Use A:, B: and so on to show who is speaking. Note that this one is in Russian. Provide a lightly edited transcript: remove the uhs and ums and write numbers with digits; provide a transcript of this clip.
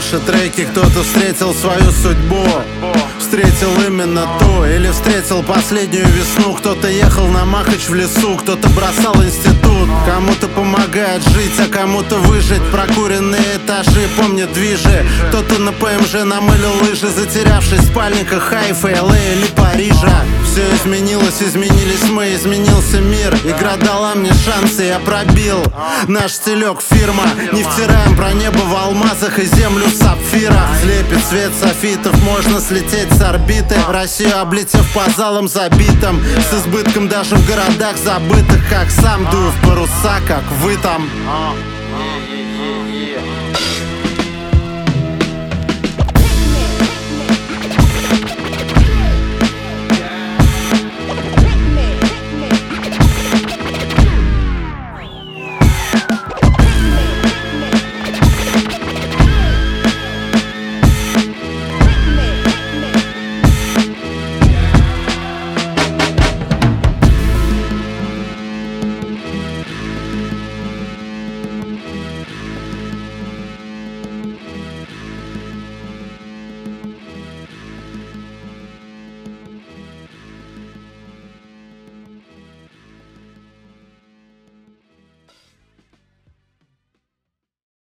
A: наши треки кто-то встретил свою судьбу, встретил именно ту, или встретил последнюю весну. Кто-то ехал на Махач в лесу, кто-то бросал институт. Кому-то помогает жить, а кому-то выжить. Прокуренные этажи помнят движи. Кто-то на ПМЖ намылил лыжи, затерявшись в спальниках Хайфа, ЛА или Парижа. Все изменилось, изменились мы, изменился мир. Игра дала мне шансы, я пробил. Наш стилек фирма, не втираем про небо в алмазах и землю в сапфирах. Слепит свет софитов, можно слететь с орбиты. Россию облетев по залам забитым, с избытком даже в городах забытых. Как сам дую в паруса, как вы там.